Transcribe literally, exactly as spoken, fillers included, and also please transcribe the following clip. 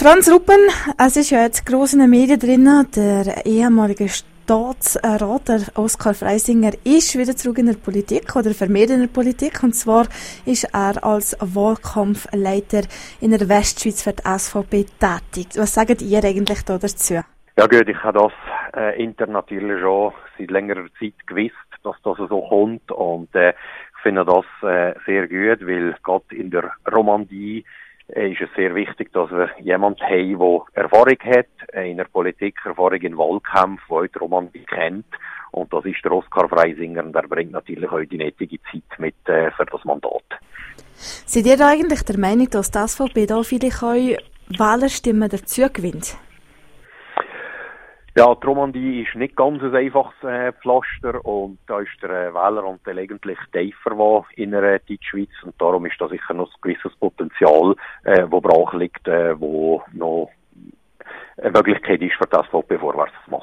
Franz Ruppen, es ist ja jetzt gross in den Medien drin, der ehemalige Staatsrat, der Oskar Freisinger, ist wieder zurück in der Politik oder vermehrt in der Politik. Und zwar ist er als Wahlkampfleiter in der Westschweiz für die S V P tätig. Was sagt ihr eigentlich da dazu? Ja gut, ich habe das äh, intern natürlich schon seit längerer Zeit gewusst, dass das so kommt. Und äh, ich finde das äh, sehr gut, weil gerade in der Romandie ist es sehr wichtig, dass wir jemanden haben, der Erfahrung hat in der Politik, Erfahrung in Wahlkämpfen, der die Romandie kennt. Und das ist der Oskar Freisinger und der bringt natürlich auch die nötige Zeit mit äh, für das Mandat. Seid ihr eigentlich der Meinung, dass die S V P da vielleicht auch Wählerstimmen dazu gewinnt? Ja, die Romandie ist nicht ganz ein einfaches äh, Pflaster und da ist der äh, Wähleranteil eigentlich tiefer war in der äh, Deutschschweiz und darum ist da sicher noch ein gewisses Potenzial, äh, wo brach liegt, äh, wo noch eine Möglichkeit ist, für das S V P vorwärts zu machen.